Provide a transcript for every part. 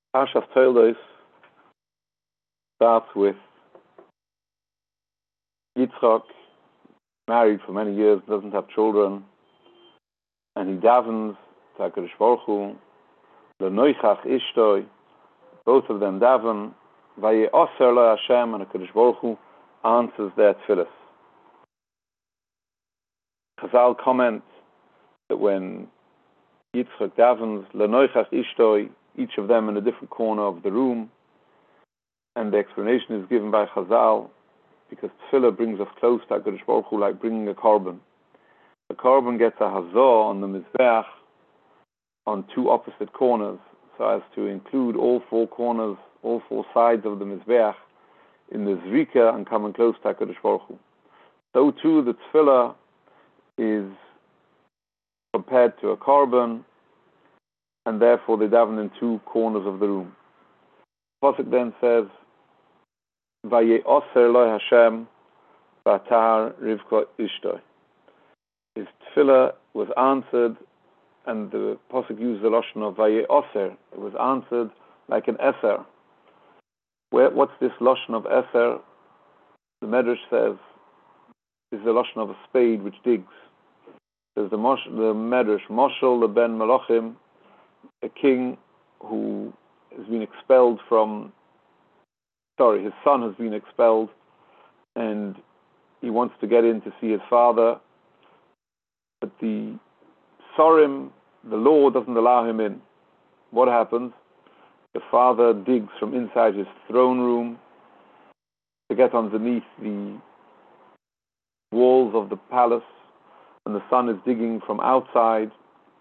Parshas Toldos starts with Yitzchak, married for many years, doesn't have children, and he davens to HaKadosh Baruch Hu, L'noichach ishtoi, both of them daven, Vaye'oser lo Hashem, and HaKadosh Baruch Hu answers their tefillas. Chazal comments that when Yitzchak davens, L'noichach ishtoi, each of them in a different corner of the room, and the explanation is given by Chazal because tefillah brings us close to HaKadosh Baruch Hu like bringing a korban. The korban gets a hazor on the mizbeach on two opposite corners, so as to include all four corners, all four sides of the mizbeach in the zrika and coming close to HaKadosh Baruch Hu. So too the tefillah is compared to a korban, and therefore they daven in two corners of the room. The pasuk then says, Vaye'oser lo Hashem v'atar Rivka ishtoi. His tefillah was answered, and the pasuk used the lashon of Vaye'oser. It was answered like an eser. What's this lashon of eser? The Medrash says is the lashon of a spade which digs. There's the Medrash, Moshel ben Malachim, a king who has been expelled his son has been expelled, and he wants to get in to see his father, but the Sorim, the law, doesn't allow him in. What happens? The father digs from inside his throne room to get underneath the walls of the palace, and the son is digging from outside.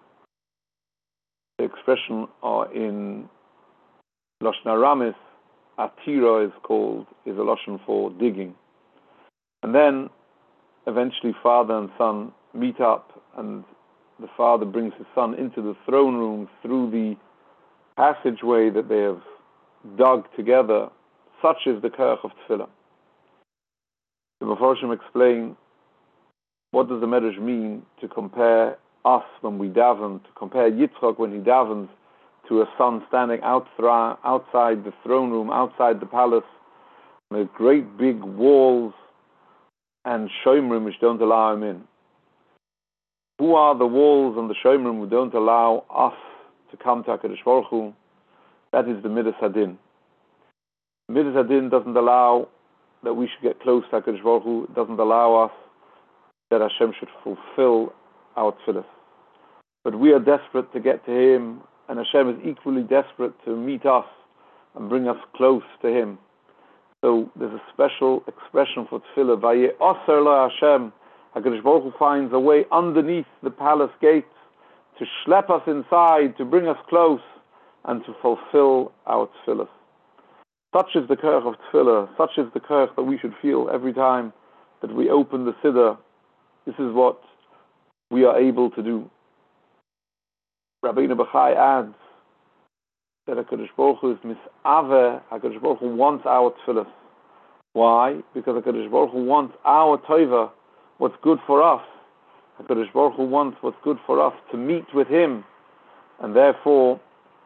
The expression in Lashon Aramis, Atira is a lashon for digging. And then eventually father and son meet up, and the father brings his son into the throne room through the passageway that they have dug together. Such is the Kerach of Tefillah. The Mefarshim explain, what does the Medrash mean to compare us when we daven, to compare Yitzchak when he davens to a son standing outside the throne room, outside the palace, with great big walls and shomrim which don't allow him in. Who are the walls and the shomrim who don't allow us to come to HaKadosh Baruch Hu? That is the Midas Hadin. Midas Hadin doesn't allow that we should get close to HaKadosh Baruch Hu. It doesn't allow us that Hashem should fulfill our tefillas. But we are desperate to get to Him, and Hashem is equally desperate to meet us and bring us close to Him. So there's a special expression for tefillah. Vaye'oser lo Hashem. HaKadosh Baruch Hu finds a way underneath the palace gates to schlep us inside, to bring us close, and to fulfill our tefillas. Such is the kerach of tefillah. Such is the kerach that we should feel every time that we open the siddur. This is what we are able to do. Rabbeinu Bachai adds that HaKadosh Baruch Hu is mis'aveh. HaKadosh Baruch Hu wants our tefillas. Why? Because HaKadosh Baruch Hu wants our tova, what's good for us. HaKadosh Baruch Hu wants what's good for us to meet with Him, and therefore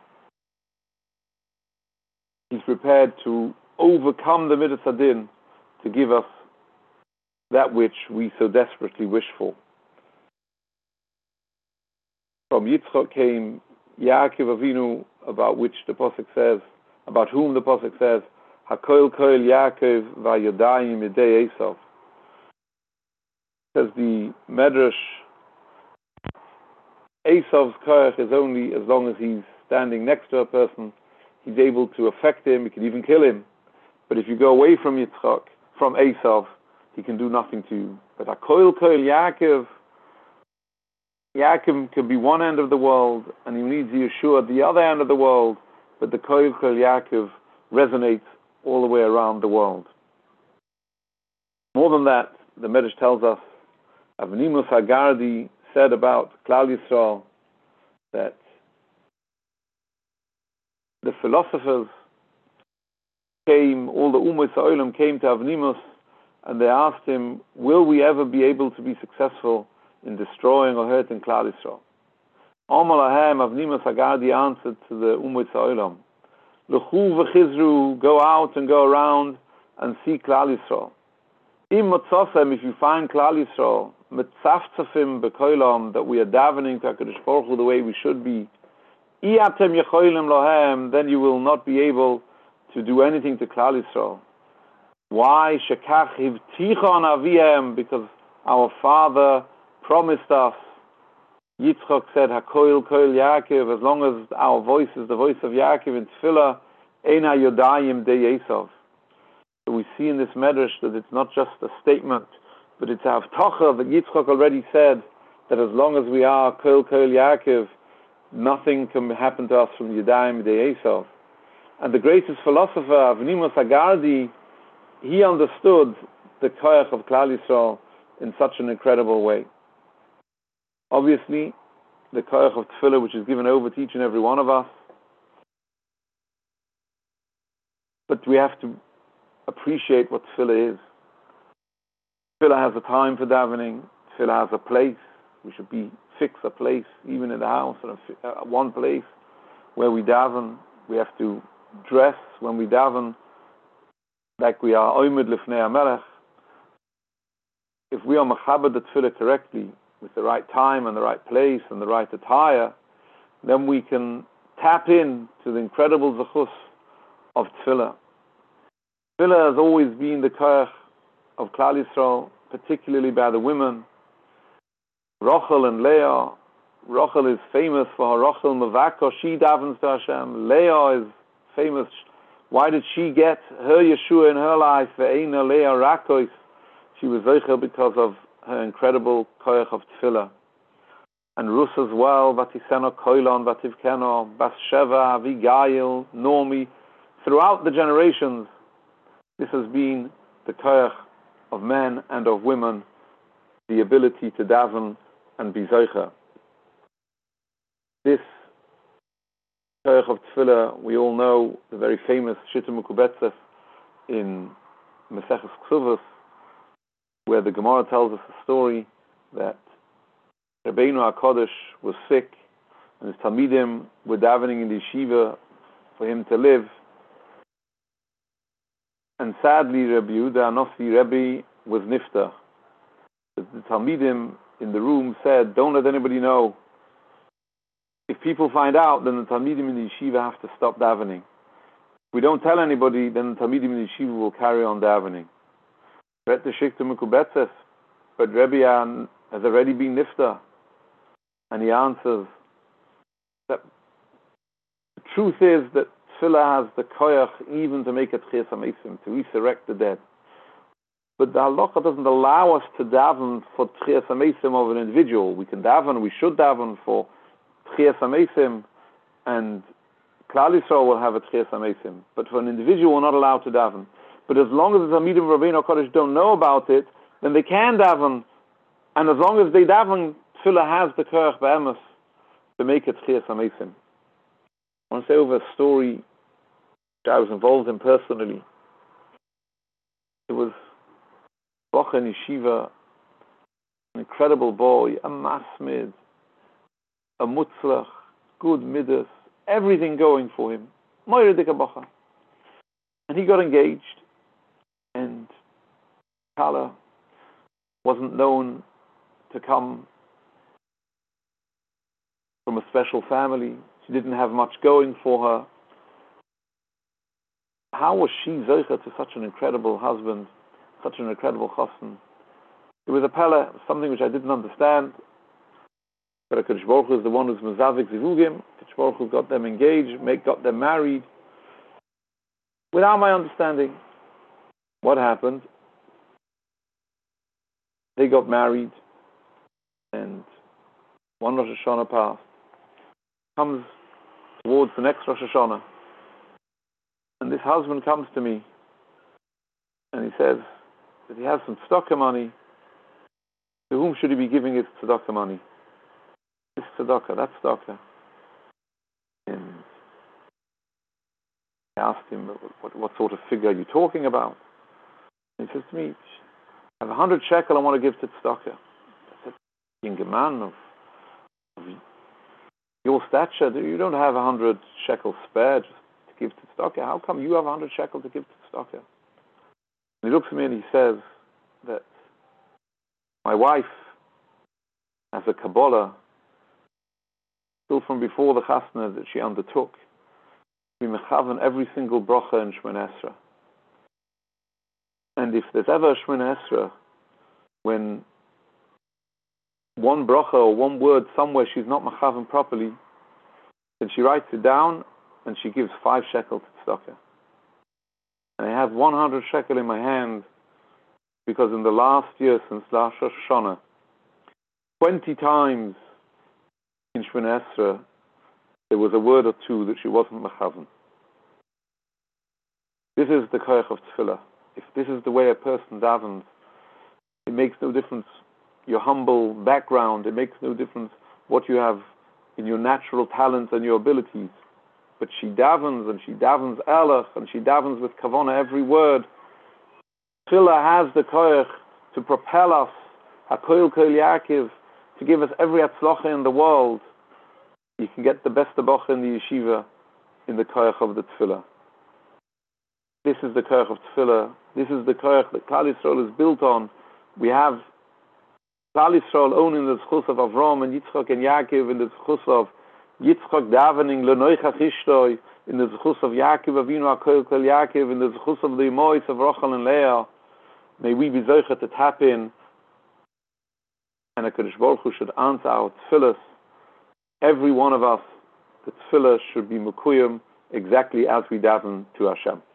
He's prepared to overcome the Midas Hadin to give us that which we so desperately wish for. From Yitzchak came Yaakov Avinu, about whom the pasuk says, Hakoil koil Yaakov va'yodayim yedei Esav. Says the Medrash, Esav's koach is only as long as he's standing next to a person, he's able to affect him, he can even kill him. But if you go away from Yitzchak, from Esav, he can do nothing to you. But Hakoil koil Yaakov can be one end of the world, and he needs Yeshua at the other end of the world, but the Koil Yaakov resonates all the way around the world. More than that, the Medrash tells us, Avnimus Hagardi said about Klal Yisrael that the philosophers came, all the Ummot Ha'olam came to Avnimus, and they asked him, will we ever be able to be successful in destroying or hurting Klal Yisrael? Omar Lahem, Avnimus Hagardi answered to the Ummot Ha'olam, L'chu v'chizru, go out and go around and see Klal Yisrael. Im motzosem, if you find Klal Yisrael, mitzaftzafim b'koilam, that we are davening to HaKadosh Baruch Hu the way we should be, iatem yecholim lohem, then you will not be able to do anything to Klal Yisrael. Why? Shekach hivtichon avihem, because our father promised us. Yitzchak said, Hakoil Koil Yaakov, as long as our voice is the voice of Yaakov in Tefillah, Eina Yodayim De Yesov. So we see in this medrash that it's not just a statement, but it's a havtacha that Yitzchak already said that as long as we are Koil Koil Yaakov, nothing can happen to us from Yodayim De Yesov. And the greatest philosopher, Avnimus Agardi, he understood the koyach of Klal Yisrael in such an incredible way. Obviously, the koyach of Tefillah, which is given over to each and every one of us, but we have to appreciate what Tefillah is. Tefillah has a time for davening. Tefillah has a place. We should fix a place, even in the house, one place where we daven. We have to dress when we daven like we are oimid lifnei HaMelech. If we are machabed the Tefillah correctly, with the right time and the right place and the right attire, then we can tap in to the incredible zechus of Tefillah. Tefillah has always been the koyach of Klal Yisrael, particularly by the women. Rachel and Leah. Rachel is famous for her Rachel Mavako. She davens to Hashem. Leah is famous. Why did she get her Yeshua in her life? Ve'eina Leah Rakois. She was zeicher because of her incredible koyach of Tefillah. And Rus as well, Vatiseno Koilon, Vativkeno, Bathsheba, Avigail, Normi. Throughout the generations, this has been the koyach of men and of women, the ability to daven and be zeicher. This koyach of Tefillah, we all know the very famous Shitta Mekubetzes in Maseches Ksuvos, where the Gemara tells us a story that Rabbeinu HaKodesh was sick and his Talmidim were davening in the yeshiva for him to live. And sadly, Rabbi Yehuda Anossi Rebbe was nifta. The Talmidim in the room said, don't let anybody know. If people find out, then the Talmidim in the yeshiva have to stop davening. If we don't tell anybody, then the Talmidim in the yeshiva will carry on davening. But Rebbe has already been nifta. And he answers that the truth is that Tefillah has the koyach even to make a tchias hamesim, to resurrect the dead. But the halacha doesn't allow us to daven for tchias hamesim of an individual. We can daven, we should daven for tchias hamesim, and Klal Yisrael will have a tchias hamesim. But for an individual, we're not allowed to daven. But as long as the Talmidim of Rabbeinu HaKodesh don't know about it, then they can daven. And as long as they daven, Tefillah has the koyach b'emes to make it tchias hamesim. I want to say over a story which I was involved in personally. It was Bocha in Yeshiva, an incredible boy, a masmid, a mutzlach, good midas, everything going for him. Moira dika Bocha. And he got engaged. And Kala wasn't known to come from a special family. She didn't have much going for her. How was she zeicha to such an incredible husband, such an incredible chassan? It was a pella, something which I didn't understand. But HaKadosh Baruch Hu is the one who's mezavik zivugim. HaKadosh Baruch Hu got them engaged, got them married. Without my understanding, what happened? They got married, and one Rosh Hashanah passed. Comes towards the next Rosh Hashanah, and this husband comes to me, and he says that he has some tzedakah money. To whom should he be giving his tzedakah money? This tzedakah, that tzedakah. And I asked him, what sort of figure are you talking about? And he says to me, I have 100 shekel I want to give to tzedakah. I said, being a man of your stature, you don't have 100 shekels spare. Just to give to tzedakah. How come you have 100 shekel to give to tzedakah? And he looks at me and he says that my wife has a Kabbalah, still from before the Chasna that she undertook. We mechaven every single bracha in Shemona Esrei. And if there's ever a Shemona Esrei when one bracha or one word somewhere she's not mechaven properly, then she writes it down and she gives 5 shekel to tzedakah. And I have 100 shekel in my hand because in the last year since Rosh Hashanah, 20 times in Shemona Esrei there was a word or two that she wasn't mechaven. This is the koyach of tefillah. If this is the way a person davens, it makes no difference your humble background, it makes no difference what you have in your natural talents and your abilities. But she davens, and she davens elach, and she davens with kavanah every word. Tefillah has the koyach to propel us, HaKoil Kol Yaakov, to give us every atzlocha in the world. You can get the best abacha in the yeshiva in the koyach of the tefillah. This is the koyach of tefillah. This is the koyach that Klal Yisrael is built on. We have Klal Yisrael owning the zchus of Avram and Yitzchak and Yaakov, in the zchus of Yitzchak davening L'noichach Ishtoi, in the zchus of Yaakov Avinu HaKoil Kol Yaakov, in the zchus of the Emois of Rachel and Leah. May we be zocheh to tap in, and HaKadosh Baruch Hu should answer our tefillahs. Every one of us, the tefillah should be mekuyim exactly as we daven to Hashem.